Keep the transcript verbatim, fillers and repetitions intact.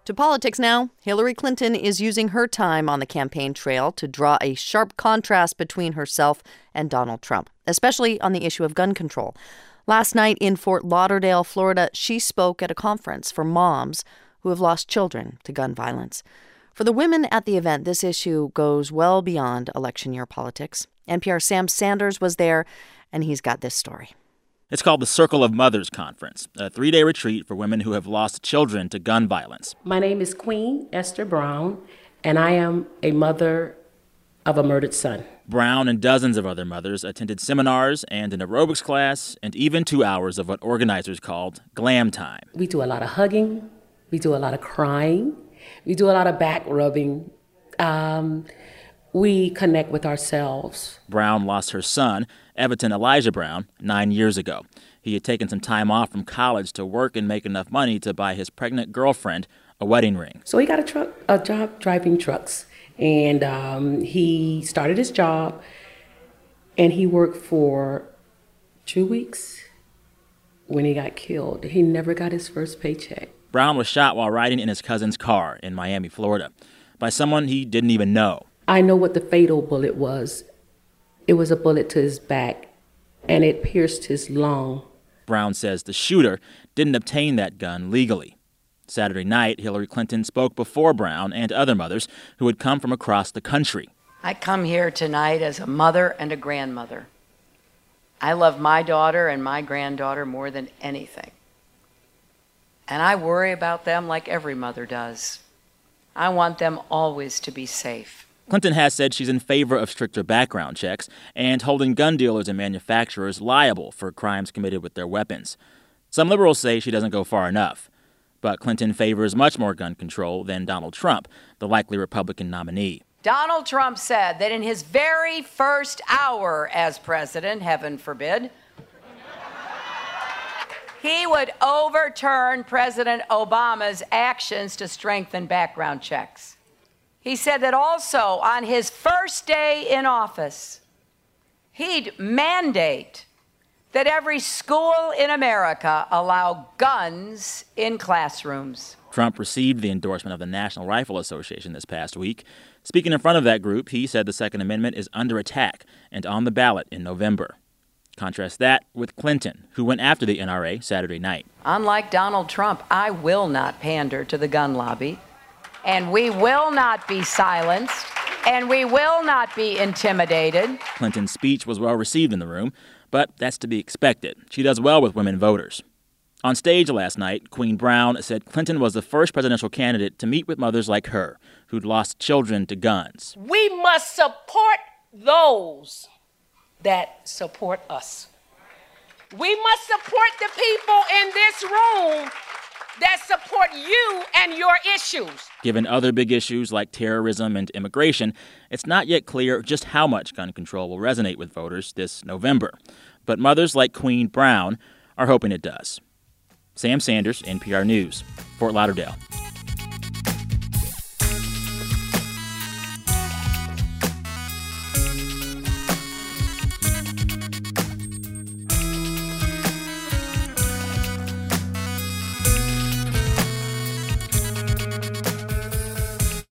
To politics now. Hillary Clinton is using her time on the campaign trail to draw a sharp contrast between herself and Donald Trump, especially on the issue of gun control. Last night in Fort Lauderdale, Florida, she spoke at a conference for moms who have lost children to gun violence. For the women at the event, this issue goes well beyond election year politics. N P R's Sam Sanders was there, and he's got this story. It's called the Circle of Mothers Conference, a three-day retreat for women who have lost children to gun violence. My name is Queen Esther Brown, and I am a mother of a murdered son. Brown and dozens of other mothers attended seminars and an aerobics class and even two hours of what organizers called glam time. We do a lot of hugging. We do a lot of crying. We do a lot of back rubbing. Um, we connect with ourselves. Brown lost her son, Everton Elijah Brown, nine years ago. He had taken some time off from college to work and make enough money to buy his pregnant girlfriend a wedding ring. So he got a truck, a job driving trucks, and um, he started his job, and he worked for two weeks when he got killed. He never got his first paycheck. Brown was shot while riding in his cousin's car in Miami, Florida, by someone he didn't even know. I know what the fatal bullet was. It was a bullet to his back, and it pierced his lung. Brown says the shooter didn't obtain that gun legally. Saturday night, Hillary Clinton spoke before Brown and other mothers who had come from across the country. I come here tonight as a mother and a grandmother. I love my daughter and my granddaughter more than anything. And I worry about them like every mother does. I want them always to be safe. Clinton has said she's in favor of stricter background checks and holding gun dealers and manufacturers liable for crimes committed with their weapons. Some liberals say she doesn't go far enough. But Clinton favors much more gun control than Donald Trump, the likely Republican nominee. Donald Trump said that in his very first hour as president, heaven forbid, he would overturn President Obama's actions to strengthen background checks. He said that also on his first day in office, he'd mandate that every school in America allow guns in classrooms. Trump received the endorsement of the National Rifle Association this past week. Speaking in front of that group, he said the Second Amendment is under attack and on the ballot in November. Contrast that with Clinton, who went after the N R A Saturday night. Unlike Donald Trump, I will not pander to the gun lobby, and we will not be silenced, and we will not be intimidated. Clinton's speech was well received in the room, but that's to be expected. She does well with women voters. On stage last night, Queen Brown said Clinton was the first presidential candidate to meet with mothers like her, who'd lost children to guns. We must support those that support us. We must support the people in this room that support you and your issues. Given other big issues like terrorism and immigration, it's not yet clear just how much gun control will resonate with voters this November. But mothers like Queen Brown are hoping it does. Sam Sanders, N P R News, Fort Lauderdale.